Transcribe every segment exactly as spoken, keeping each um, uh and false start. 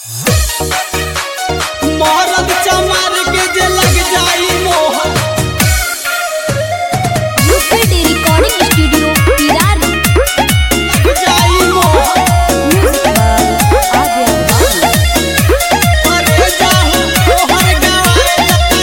मरद चमार के जे लग जाई मोहर यूपीडी रिकॉर्डिंग स्टूडियो पिरार लग जाई मोहर अरे जाहू तोहर गवाए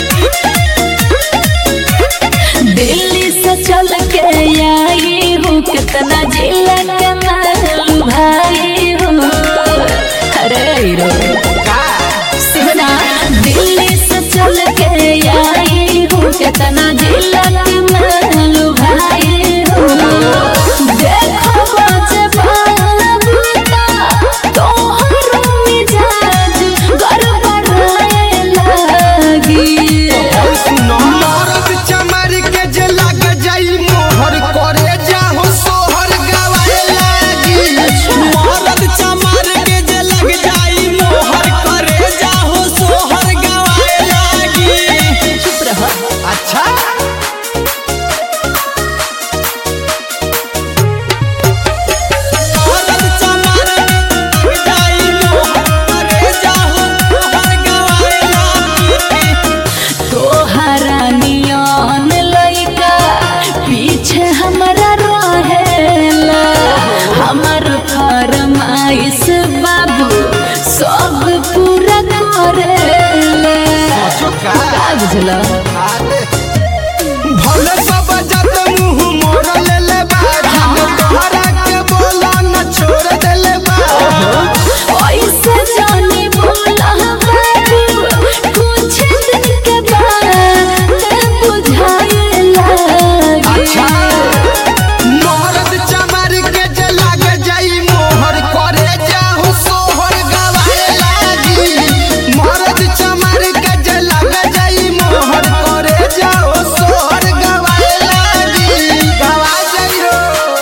दिल्ली से चल के आई हूँ कितना जिला के मालूम भाई हूँ। अरे रो सुना दिल्ली से चल के आई हूँ कितना जिला के मालूम भाई हूँ। देखो बाजे बाबूता तोहरो मिजाज गड़बड़ाए लगी। मरद चमार के जे लग जाई मोहर करे जाहू सोहर गवाए लागी मरद चमार के जे लग जाई मोहर करे जाहू सोहर गवाए लागी चुप रहो। अच्छा मरद चमार लग जाई मोहर करे जाहू सोहर गवाए लागी तोहरा नियन लइका पीछे हमरा रहेला हमर फरमाइश बाबू सब पूरा करेला। चुका का बुझला भले सब जत मुंह मोर ले ले बा तोहरा के बोला न छोड़ दे ले बा ऐसे जाने बोला बाबू कुछ दिन के बाद बुझाए अच्छा लगे। मरद चमार के जे लग जाई मोहर करे जाहू सोहर गवाए लागी मरद चमार के जे लग जाई मोहर करे जाहू सोहर गवाए लागी गवा जाई रो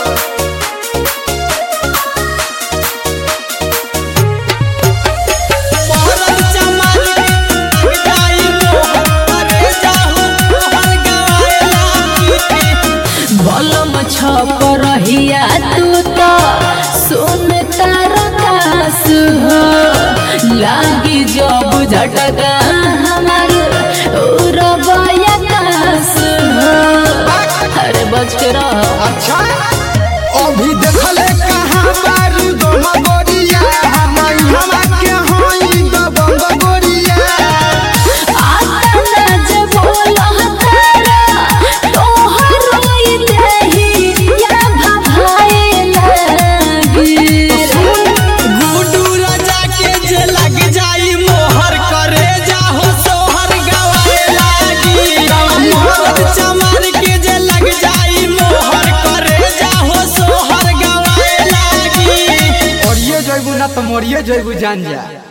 मरद चमार के लग जाई मोहर करे जाहू सोहर गवाए लागी बलम छप रहिया तू तो सुन तारा कास हो लागी जब झटका हमार उड़बया कास हो। अरे बच के रह। अच्छा अभी देखले कहाँ बारू दम गोरिया हमाई हमा के होई दबंग गोरिया आता ना जे बोला तारा तोहर रोई देही या भभाए लगी। गुडू राजा के जे लग जाई मोहर करे जाहो सोहर गवाए लागी मरद चमार के जे लग जाई मोहर करे जाहो सोहर गवाए लागी और ये जइबू ना तो मोरिए जइबू जान जा।